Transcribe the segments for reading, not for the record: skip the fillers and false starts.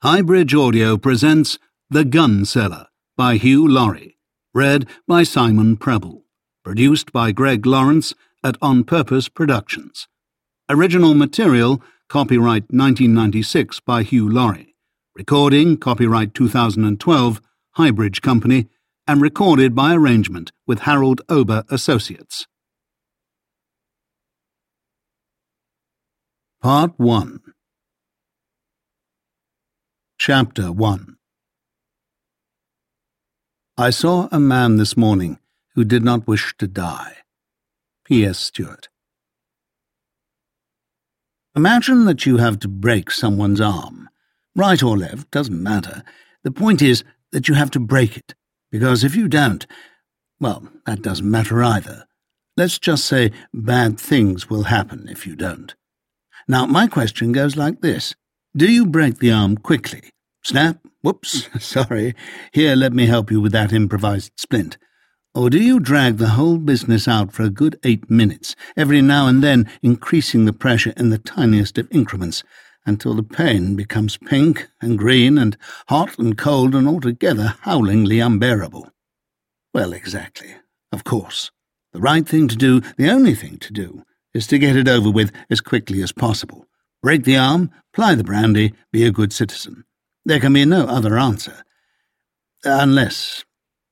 Highbridge Audio presents The Gun Seller by Hugh Laurie, read by Simon Preble, produced by Greg Lawrence at On Purpose Productions. Original material, copyright 1996 by Hugh Laurie. Recording, copyright 2012, Highbridge Company, and recorded by arrangement with Harold Ober Associates. Part 1. Chapter 1. I saw a man this morning who did not wish to die. P.S. Stewart. Imagine that you have to break someone's arm. Right or left, doesn't matter. The point is that you have to break it, because if you don't, well, that doesn't matter either. Let's just say bad things will happen if you don't. Now, my question goes like this. Do you break the arm quickly? Snap, whoops, sorry, here let me help you with that improvised splint. Or do you drag the whole business out for a good 8 minutes, every now and then increasing the pressure in the tiniest of increments, until the pain becomes pink and green and hot and cold and altogether howlingly unbearable? Well, exactly, of course. The right thing to do, the only thing to do, is to get it over with as quickly as possible. Break the arm, ply the brandy, be a good citizen. There can be no other answer. Unless.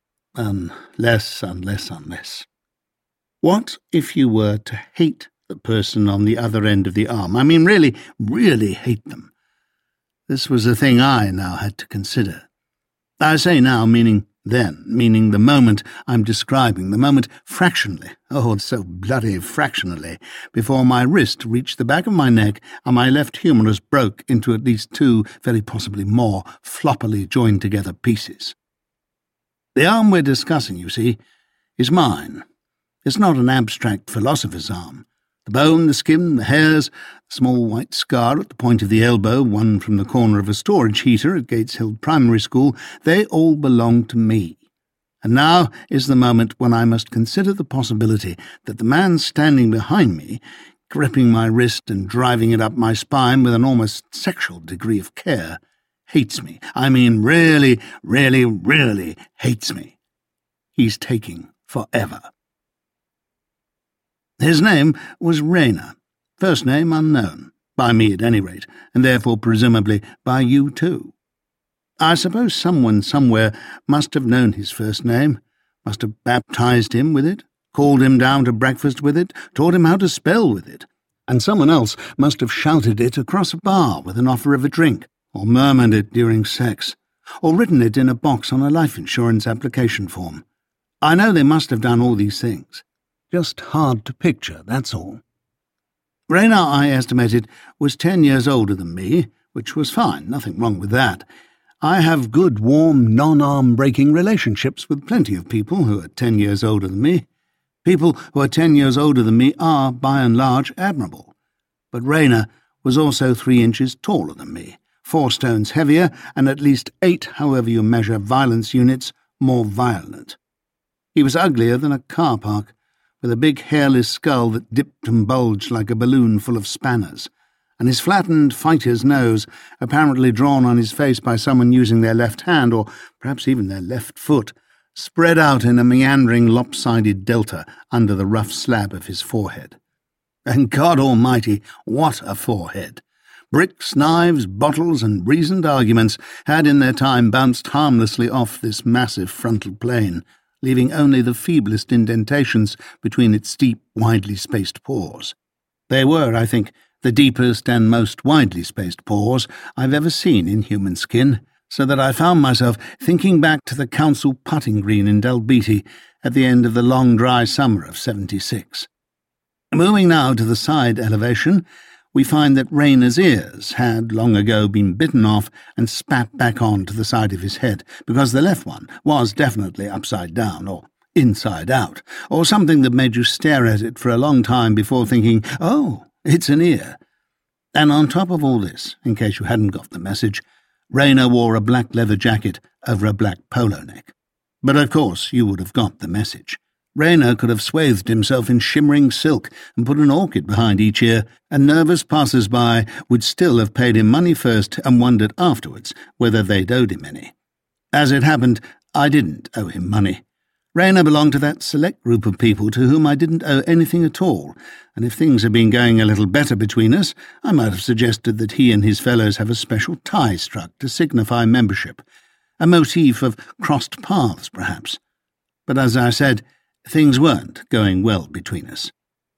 What if you were to hate the person on the other end of the arm? I mean, really, really hate them. This was a thing I now had to consider. I say now, meaning then, meaning the moment I'm describing, the moment fractionally, oh, so bloody fractionally, before my wrist reached the back of my neck and my left humerus broke into at least 2, very possibly more, floppily joined together pieces. The arm we're discussing, you see, is mine. It's not an abstract philosopher's arm. The bone, the skin, the hairs, the small white scar at the point of the elbow, one from the corner of a storage heater at Gateshill Primary School, they all belong to me. And now is the moment when I must consider the possibility that the man standing behind me, gripping my wrist and driving it up my spine with an almost sexual degree of care, hates me. I mean, really, really, really hates me. He's taking forever. His name was Rayner, first name unknown, by me at any rate, and therefore presumably by you too. I suppose someone somewhere must have known his first name, must have baptized him with it, called him down to breakfast with it, taught him how to spell with it, and someone else must have shouted it across a bar with an offer of a drink, or murmured it during sex, or written it in a box on a life insurance application form. I know they must have done all these things. Just hard to picture, that's all. Rayner, I estimated, was 10 years older than me, which was fine, nothing wrong with that. I have good, warm, non-arm-breaking relationships with plenty of people who are 10 years older than me. People who are 10 years older than me are, by and large, admirable. But Rayner was also 3 inches taller than me, 4 stones heavier, and at least 8, however you measure violence units, more violent. He was uglier than a car park, with a big hairless skull that dipped and bulged like a balloon full of spanners, and his flattened fighter's nose, apparently drawn on his face by someone using their left hand, or perhaps even their left foot, spread out in a meandering lopsided delta under the rough slab of his forehead. And God Almighty, what a forehead! Bricks, knives, bottles, and reasoned arguments had in their time bounced harmlessly off this massive frontal plane, leaving only the feeblest indentations between its deep, widely spaced pores. They were, I think, the deepest and most widely spaced pores I've ever seen in human skin, so that I found myself thinking back to the council putting green in Dalbeattie at the end of the long dry summer of '76. Moving now to the side elevation, we find that Rayner's ears had long ago been bitten off and spat back on to the side of his head, because the left one was definitely upside down, or inside out, or something that made you stare at it for a long time before thinking, oh, it's an ear. And on top of all this, in case you hadn't got the message, Rayner wore a black leather jacket over a black polo neck. But of course you would have got the message. Rayner could have swathed himself in shimmering silk and put an orchid behind each ear, and nervous passers-by would still have paid him money first and wondered afterwards whether they'd owed him any. As it happened, I didn't owe him money. Rayner belonged to that select group of people to whom I didn't owe anything at all, and if things had been going a little better between us, I might have suggested that he and his fellows have a special tie struck to signify membership, a motif of crossed paths, perhaps. But as I said, things weren't going well between us.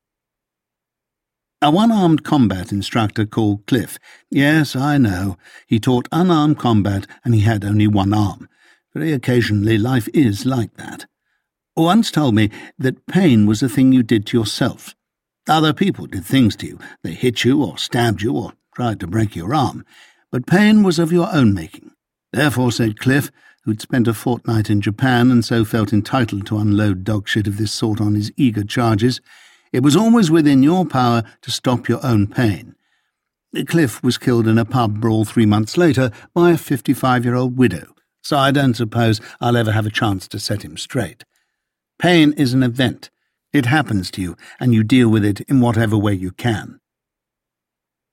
A one-armed combat instructor called Cliff. Yes, I know. He taught unarmed combat and he had only one arm. Very occasionally life is like that. Once told me that pain was a thing you did to yourself. Other people did things to you. They hit you or stabbed you or tried to break your arm. But pain was of your own making. Therefore, said Cliff, who'd spent a fortnight in Japan and so felt entitled to unload dog shit of this sort on his eager charges, it was always within your power to stop your own pain. Cliff was killed in a pub brawl 3 months later by a 55-year-old widow, so I don't suppose I'll ever have a chance to set him straight. Pain is an event. It happens to you, and you deal with it in whatever way you can.